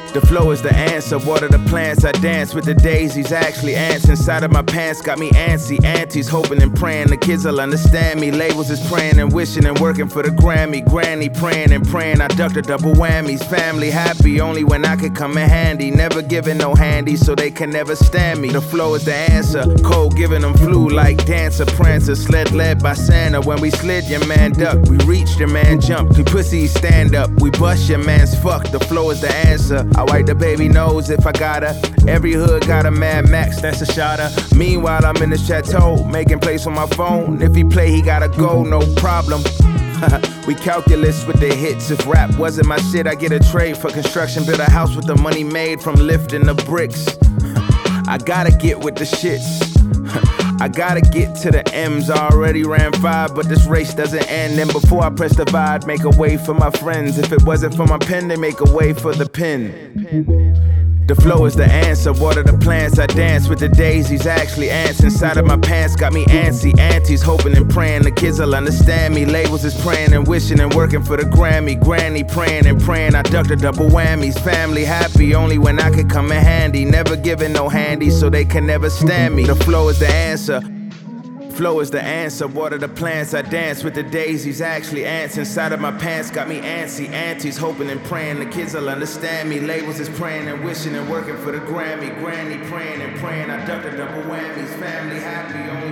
The flow is the answer, water the plants, I dance with the daisies, actually ants inside of my pants, got me antsy, aunties hoping and praying, the kids will understand me, labels is praying and wishing and working for the Grammy, granny praying and praying, I ducked the double whammies, family happy only when I could come in handy, never giving no handy so they can never stand me, the flow is the answer, cold giving them flu like dancer, prancer, sled led by Santa, when we slid your man ducked, we reached your man jumped, we pussies stand up, we bust your man's fuck, the flow is the answer. I wipe the baby nose if I gotta. Every hood got a Mad Max, that's a shotter. Meanwhile, I'm in the chateau, making plays on my phone. If he play, he gotta go, no problem. We calculus with the hits. If rap wasn't my shit, I get a trade for construction. Build a house with the money made from lifting the bricks. I gotta get with the shits. I gotta get to the M's, I already ran 5, but this race doesn't end. And before I press divide, make a way for my friends. If it wasn't for my pen, they make a way for the pen. The flow is the answer, water the plants, I dance with the daisies, actually ants inside of my pants, got me antsy, aunties hoping and praying, the kids will understand me, labels is praying and wishing and working for the Grammy, granny praying and praying, I ducked the double whammies, family happy only when I could come in handy, never giving no handy so they can never stand me, the flow is the answer. Flow is the answer, water the plants, I dance with the daisies, actually ants inside of my pants, got me antsy, aunties hoping and praying, the kids will understand me, labels is praying and wishing and working for the Grammy, granny praying and praying, I ducked the double whammies, family happy only